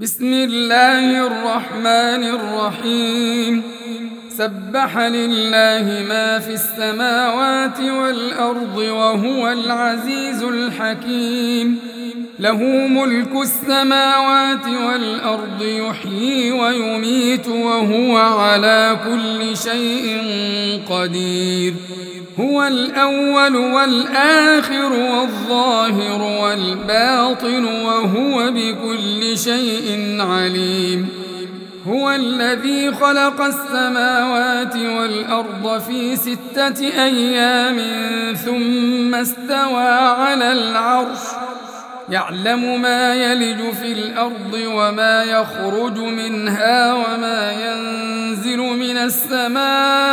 بسم الله الرحمن الرحيم. سبح لله ما في السماوات والأرض وهو العزيز الحكيم. له ملك السماوات والأرض يحيي ويميت وهو على كل شيء قدير. هو الأول والآخر والظاهر والباطن وهو بكل شيء عليم. هو الذي خلق السماوات والأرض في 6 أيام ثم استوى على العرش يعلم ما يلج في الأرض وما يخرج منها وما ينزل من السماء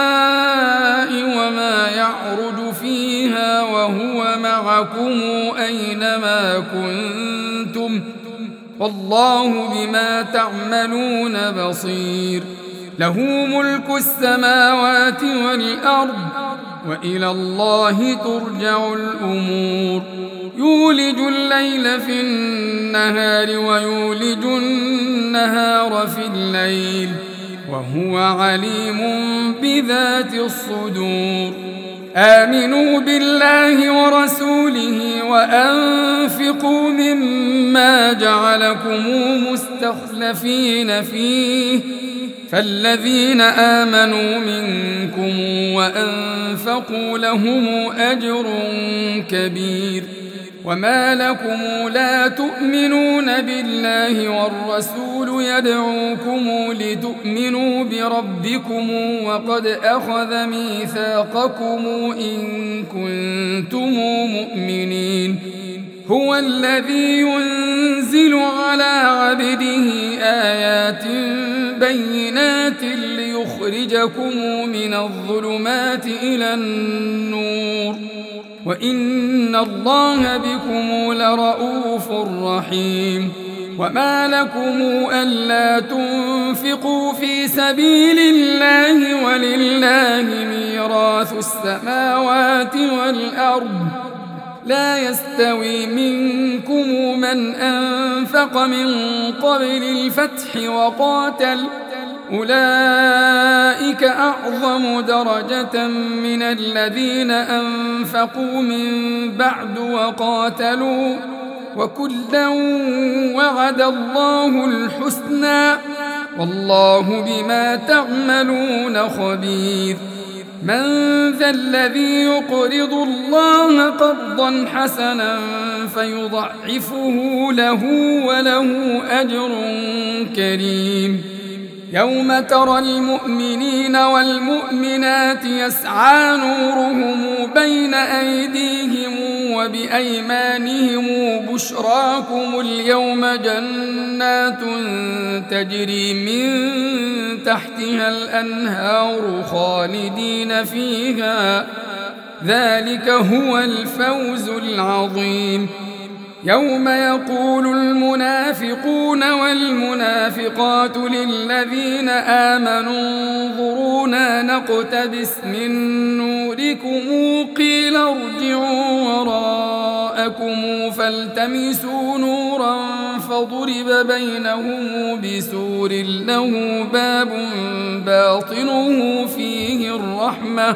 وما يعرج فيها وهو معكم أينما كنتم والله بما تعملون بصير. له ملك السماوات والأرض وإلى الله ترجع الأمور. يولج الليل في النهار ويولج النهار في الليل وهو عليم بذات الصدور. آمنوا بالله ورسوله وأنفقوا مما جعلكم مستخلفين فيه فالذين آمنوا منكم وأنفقوا لهم أجر كبير. وما لكم لا تؤمنون بالله والرسول يدعوكم لتؤمنوا بربكم وقد أخذ ميثاقكم إن كنتم مؤمنين. هو الذي ينزل على عبده آيات بينات ليخرجكم من الظلمات إلى النور وإن الله بكم لرؤوف رحيم. وما لكم ألا تنفقوا في سبيل الله ولله ميراث السماوات والأرض لا يستوي منكم من أنفق من قبل الفتح وقاتل أولئك أعظم درجة من الذين أنفقوا من بعد وقاتلوا وكلا وعد الله الحسنى والله بما تعملون خبير. من ذا الذي يقرض الله قرضا حسنا فيضعفه له وله أجر كريم. يوم ترى المؤمنين والمؤمنات يسعى نورهم بين أيديهم وبأيمانهم بشراكم اليوم جنات تجري من تحتها الأنهار خالدين فيها ذلك هو الفوز العظيم. يوم يقول المنافقون والمنافقات للذين آمنوا انظرونا نقتبس من نوركم قيل ارجعوا وراءكم فالتمسوا نورا فضرب بينهم بسور له باب باطنه فيه الرحمة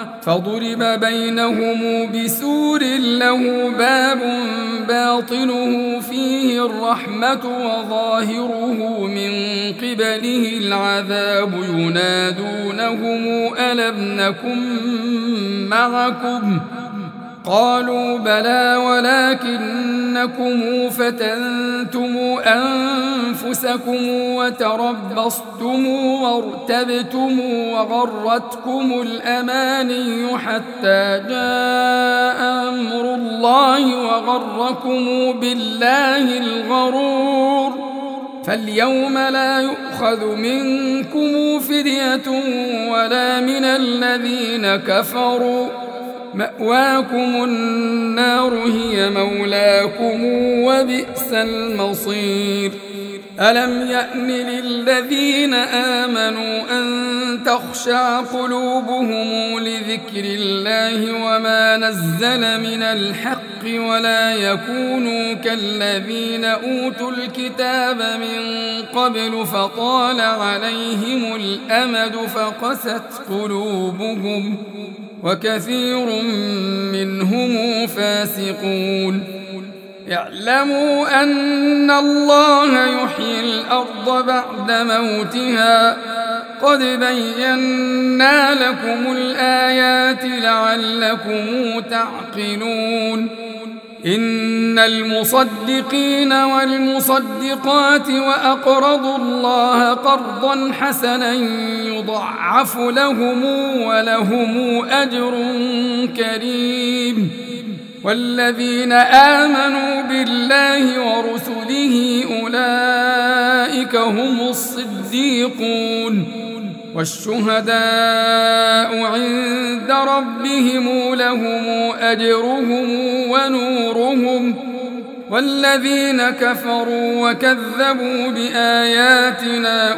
باطنه فيه الرحمة وظاهره من قبله العذاب ينادونهم ألم نكن معكم قالوا بلى ولكنكم فتنتم أنفسكم وتربصتم وارتبتم وغرتكم الأماني حتى جاء أمر الله وغركم بالله الغرور. فاليوم لا يؤخذ منكم فدية ولا من الذين كفروا مأواكم النار هي مولاكم وبئس المصير. ألم يأن للذين آمنوا أن تخشع قلوبهم لذكر الله وما نزل من الحق ولا يكونوا كالذين أوتوا الكتاب من قبل فطال عليهم الأمد فقست قلوبهم وكثير منهم فاسقون. اعلموا أن الله يحيي الأرض بعد موتها قد بينا لكم الآيات لعلكم تعقلون. إن المصدقين والمصدقات وأقرضوا الله قرضا حسنا يضاعف لهم ولهم أجر كريم. والذين آمنوا بالله ورسله أولئك هم الصديقون والشهداء عند ربهم لهم أجرهم ونورهم. والذين كفروا وكذبوا بآياتنا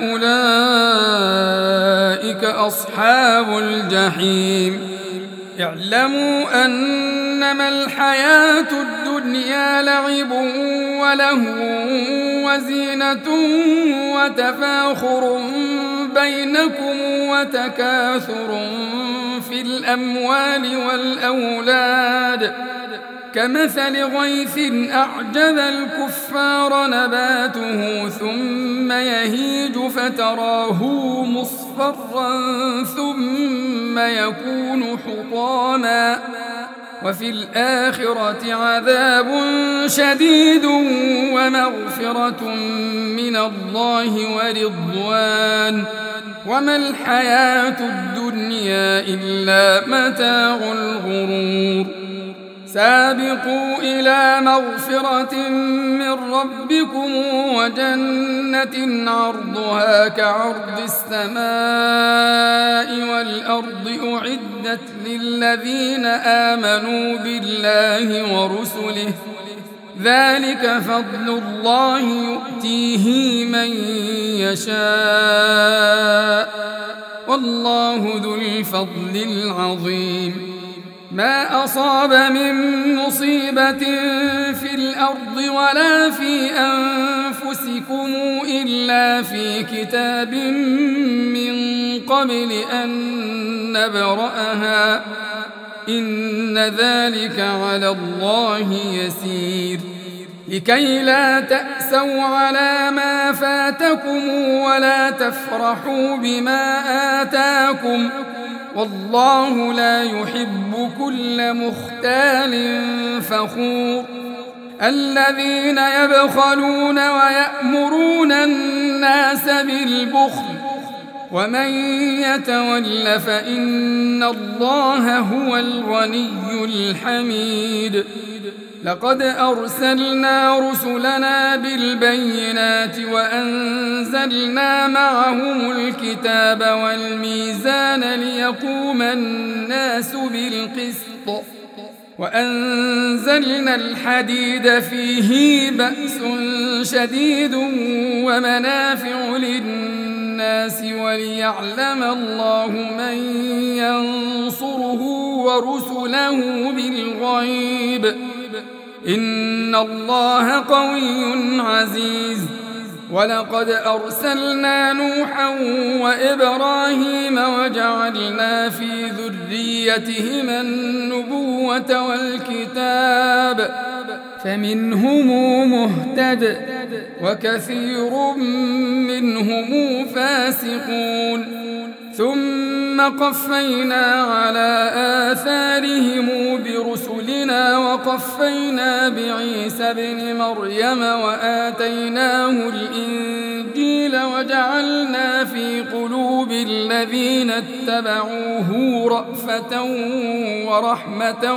أولئك أصحاب الجحيم. اعلموا أنما الحياة الدنيا لعب ولهو وزينة وتفاخر بينكم وتكاثر في الأموال والأولاد كمثل غيث أعجب الكفار نباته ثم يهيج فتراه مصفرا ثم يكون حطاما وفي الآخرة عذاب شديد ومغفرة من الله ورضوان وما الحياة الدنيا إلا متاع الغرور. سابقوا إلى مغفرة من ربكم وجنة عرضها كعرض السماء والأرض أعدت للذين آمنوا بالله ورسله ذلك فضل الله يؤتيه من يشاء والله ذو الفضل العظيم. ما أصاب من مصيبة في الأرض ولا في أنفسكم إلا في كتاب من قبل أن نبرأها إن ذلك على الله يسير. لكي لا تأسوا على ما فاتكم ولا تفرحوا بما آتاكم والله لا يحب كل مختال فخور. الذين يبخلون ويأمرون الناس بالبخل ومن يتول فإن الله هو الغني الحميد. لقد أرسلنا رسلنا بالبينات وأنزلنا معهم الكتاب والميزان ليقوم الناس بالقسط وأنزلنا الحديد فيه بأس شديد ومنافع للناس وليعلم الله من ينصره ورسله بالغيب إن الله قوي عزيز. ولقد أرسلنا نوحا وإبراهيم وجعلنا في ذريتهما النبوة والكتاب فمنهم مهتد وكثير منهم فاسقون. ثم قفينا على آثارهم برسلنا وقفينا بعيسى ابن مريم وآتيناه الإنجيل وجعلنا في قلوب الذين اتبعوه رأفة ورحمة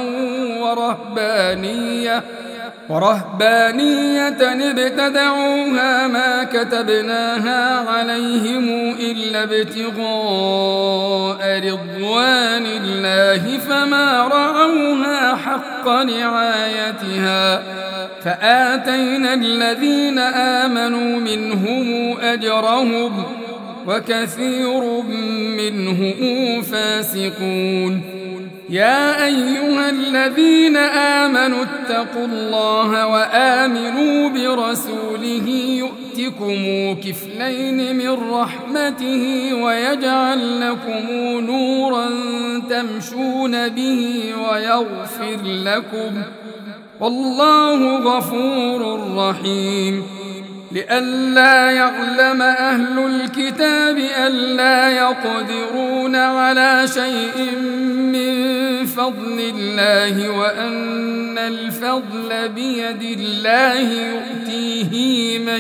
ورهبانية ابتدعوها ما كتبناها عليهم إلا ابتغاء رضوان الله فما رعوها حق رعايتها فآتينا الذين آمنوا منهم أجرهم وكثير منهم فاسقون. يا أيها الذين آمنوا اتقوا الله وآمنوا برسوله يؤتكم كفلين من رحمته ويجعل لكم نورا تمشون به ويغفر لكم والله غفور رحيم لئلا يعلم أهل الكتاب ألا يقدرون على شيء من فضل الله وأن الفضل بيد الله يؤتيه من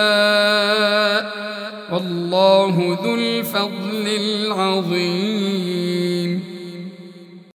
يشاء والله ذو الفضل العظيم.